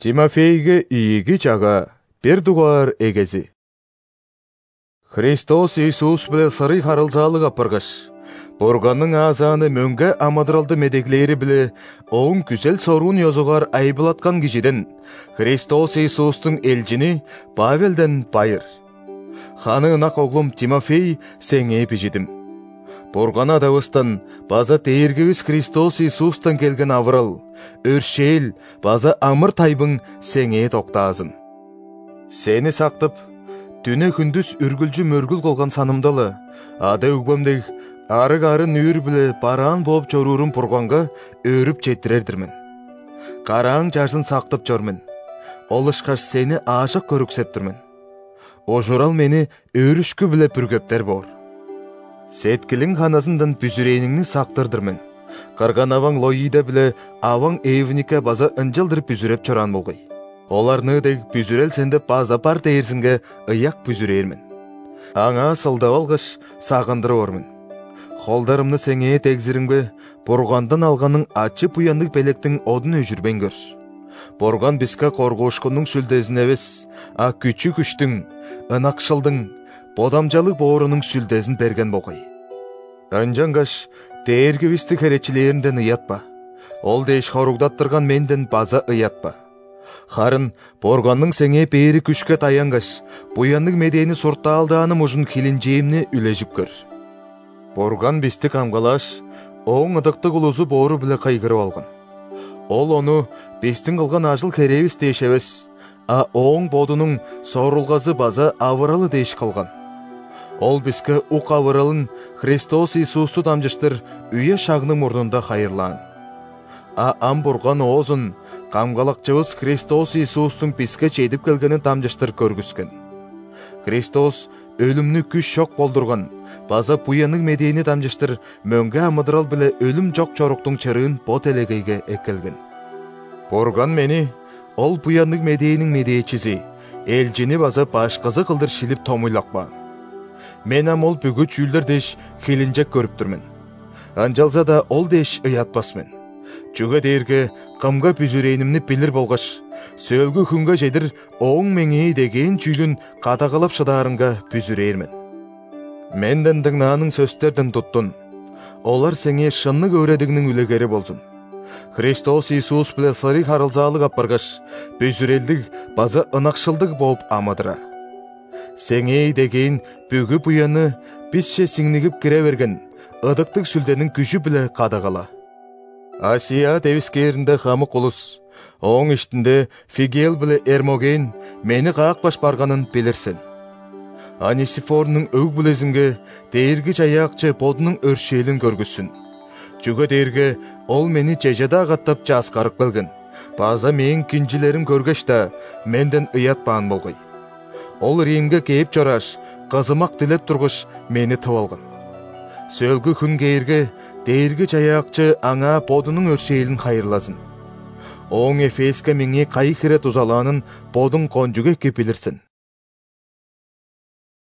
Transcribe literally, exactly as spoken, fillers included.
Тимофейге ийги жага бир дугар эгези. Христос Иисус биле сырый харылзаалык апаргаш, Бурганның азаны мөңгө амадыралды медеглери биле оң күзел сорун йозугар айбылаткан кижиден Христос Иисустың элчини Павелден байыр. Ханы ынак оглум Тимофей сеңе бижидим. Бурган адабыстан база тээргибиз Христос Иисустан келген авырал, өршел, база амыр тайбың сеңе токтаазын. Сени сактып, түнө күндүз үргүлжү мөргүл колган санымдалы, ада үгбөмдег ары-гары нүүр биле бараан болуп жорурум Бурганга өрүп жетирердирмин. Караң жарсын сактып жормун. Олышкаш сени аашык көрүксептирмин. Ожурал мени өрүшкү биле бүргөптер бор. Сеткилиң ханасындан бүзүрейнingni сактырдырмын. Карганаваң Лоида биле аваң Эвнике база ынжылдыр бүзүреп чоран болгой. Оларны дег бүзүрел сенде база пар тээрсинге ыяк бүзүреймин. Аңа сылдап алгыш сагындырып ормун. Холдарымны сеңе тегзиримге Бургандан алганың ачып уяндык белектин одун өжүрбен көрс. Бурган биске коргошкунуң сүлдесин эбес, а күчү күчтүң, ынакшылдың, бодамжалык боорунуң сүлдесин берген болгой. Анжангаш тээргибисти керечилеринден ыятпа. Ол деш хоругдаттырган менден база ыятпа. Харын Бурганның сеңе бери күчкө таянгаш, буяндык медени суртаалдааным ужун хилинжеемни үлежип көр. Бурган бисти камгалаш, оң ыдыктык улузу боору биле кайгырып алган. Ол ону бистин кылган ажыл керебиз деш эбес, а оң бодунуң сорулгазы база авыралы деш калган. Ол биске ук авыралын Христос Иисусту дамжыштыр үйе шагның мурнунда хайырлаан. А ам Бурган оозун камгалакчыбыз Христос Иисустуң биске жетип келгенин дамжыштыр көргүскен. Христос өлүмнү күч жок болдурган, база буяндык медени дамжыштыр мөңгө амыдырал биле өлүм жок чоруктуң чырыын бот элегейге эккелген. Бурган мени ол буяндык медениң медеечиси, элчини база башкызы кылдыр шилип томуйлакпа. Мен ам ол бүгү чүүлдер деш хилинжек көрүптүрмүн. Анжалса да ол деш ыятпасмын. Чүгө дээрге кымга бүзүрейнимни билир болгаш, сөөлгү күнгө жедир оң меңеи деген чүүлүн кадагалап шыдаарынга бүзүрейирмин. Менден дыңнааның сөздөрдөн туттун. Олар сеңе шыннык өредигиниң үлегери болсун. Христос Иисус биле сырый харылзаалык апаргаш, бүзүрелдик база ынакшылдык болуп амадыра. Сеңе деген бүгү буяны бизче сиңнигип кире берген, ыдыктык сүлденин күчү биле кадагала. Асия дебискеринде хамык улус, оң иштинде Фигел биле Эрмоген мени каакпаш барганын билирсин. Анисифорнуң өг билезинге дээрги жаякчы бодунуң өршээлин көргүссүн. Чүгө дээрге ол мени жежада каттап жаскарып келген. База мен кинжилерим көргөч да менден ыятпаан болгой. Ол Римге кээп жораш, кызымак дилеп тургуш мени тып алган. Сөөлгү күн кээрге дээрги жаякчы аңа бодунуң өршээлин хайырласын. Оң Эфеске меңе кай хире тузалаанын бодуң конжуге кепилирсин.